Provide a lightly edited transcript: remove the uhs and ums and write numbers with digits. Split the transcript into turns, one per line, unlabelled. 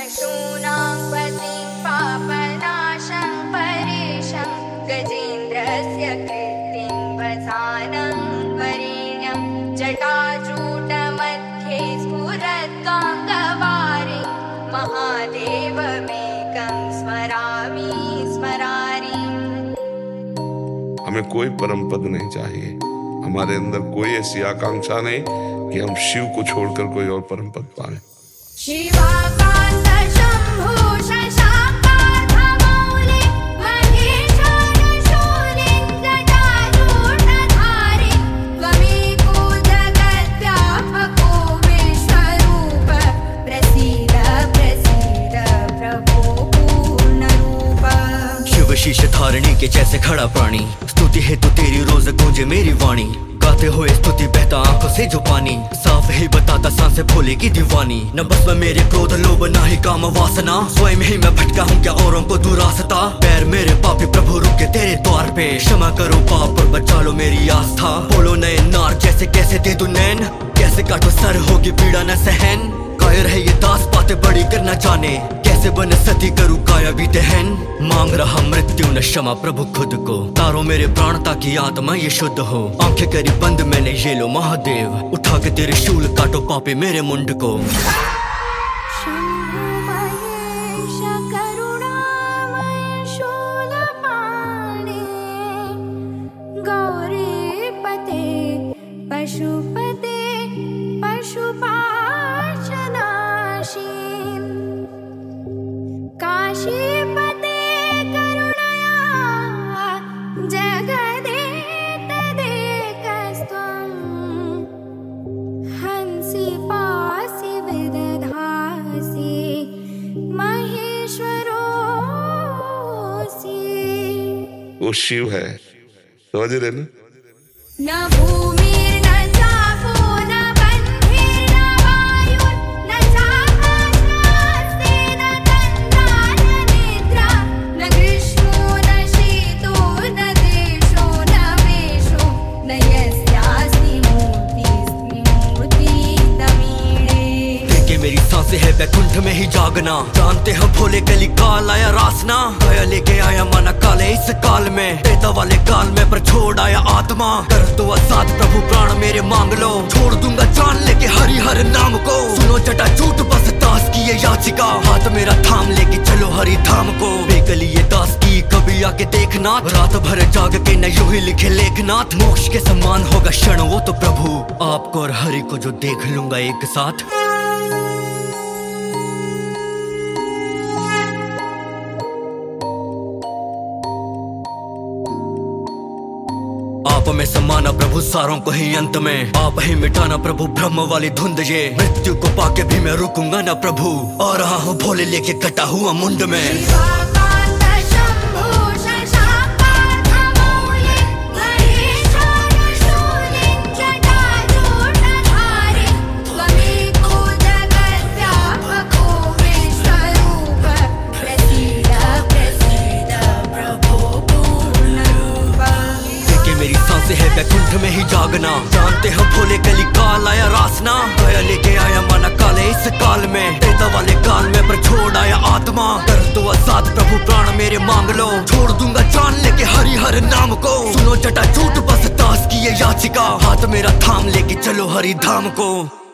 पशूनां पतिं पापनाशं परेशं गजेन्द्रस्य कीर्तिं वसानं वरेण्यं जटाजूटमध्ये स्फुरद्गाङ्गवारि महादेवमेकं स्मरामि स्मरारि।
हमें कोई परम पद नहीं चाहिए, हमारे अंदर कोई ऐसी आकांक्षा नहीं कि हम शिव को छोड़कर कोई और परम पद पाएं।
शिवाकान्त शंभो शशाकाधमौले महेश्वर शूलेन्द्र जटाजूटधारी त्वमेको जगद्व्यापको विश्वरूप प्रसीद प्रसीद प्रभो पूर्णरूप।
शिव शीश धारणी के जैसे खड़ा प्राणी, स्तुति है तो तेरी रोज गूंजे मेरी वाणी। गाते हुए स्तुति बहता आंखों से जो पानी, साफ ही बताता सांसें भोले की दीवानी। न बस में मेरे क्रोध लोभ ना ही काम वासना, स्वयं ही मैं भटका हूँ क्या औरों को दूर रास्ता। पैर मेरे पापी प्रभु रुके तेरे द्वार पे, क्षमा करो पाप और बचा लो मेरी आस्था। बोलो नए नार जैसे कैसे दे दूं नैन, कैसे काटो सर होगी पीड़ा न सहन। कायर है ये दास बातें बड़ी करना जाने, कैसे बन सती करूँ काया भी दहन। मांग रहा मृत्यु न क्षमा प्रभु खुद को, तारो मेरे प्राण ताकि आत्मा ये शुद्ध हो। आंखें करी बंद मैंने ये लो महादेव, उठा के तेरे शूल काटो पापी मेरे मुंड को।
शंभो महेश करुणामय शूलपाणे गौरीपते पशुपते पशुपाशनाशीन काशीपते करुणया जगदेतदेकस्त्वं हंसि पासि विदधासि महेश्वरोऽसि।
वो शिव है, समझ रहे ना?
न भूमिर्न चापो न बन्धिर्न वायुर्न चाकाशास्तेन तन्त्रा न निद्रा न ग्रीष्मो न शीतो न देशो न वेशो न यस्यास्ति मूर्तिस्तमीळे।
देखे मेरी सांसें है बैकुंठ में ही जागना, जानते हैं भोले कली काल आया रासना। गया लेके आया माना काले इस काल में, बेता वाले काल में पर छोड़ आया आत्मा। कर दो आजाद प्रभु प्राण मेरे मांग लो, छोड़ दूंगा जान लेके हरि हर नाम को। सुनो जटा झूठ बस दास की ये याचिका, हाथ मेरा थाम लेके चलो हरि धाम को। बेकली ये दास की कभी आके देखना, रात भर जाग के न यूं ही लिखे लेखनाथ। मोक्ष के समान होगा क्षण वो तो प्रभु, आपको और हरि को जो देख लूंगा एक साथ। आप में समाना प्रभु सारों को ही अंत में, आप ही मिटाना प्रभु ब्रह्म वाली धुंध ये। मृत्यु को पाके भी मैं रुकूंगा ना प्रभु, आ रहा हूँ भोले लेके कटा हुआ मुंड में।
शिवाकान्त शंभो शशाकाधमौले महेश्वर शूलेन्द्र जटाजूटधारी त्वमेको जगद्व्यापको विश्वरूप प्रसीद प्रसीद प्रभो पूर्णरूप।
देखे मेरी सांसें है बैकुंठ में ही जागना, जानते हैं भोले कली काल आया रासना। गया लेके आया माना काले इस काल में, बेता वाले काल में पर छोड़ आया आत्मा। कर दो आजाद प्रभु प्राण मेरे मांग लो, छोड़ दूंगा जान लेके हरि हर नाम को। सुनो जटा झूठ बस दास की ये याचिका, हाथ मेरा थाम लेके चलो हरि धाम को।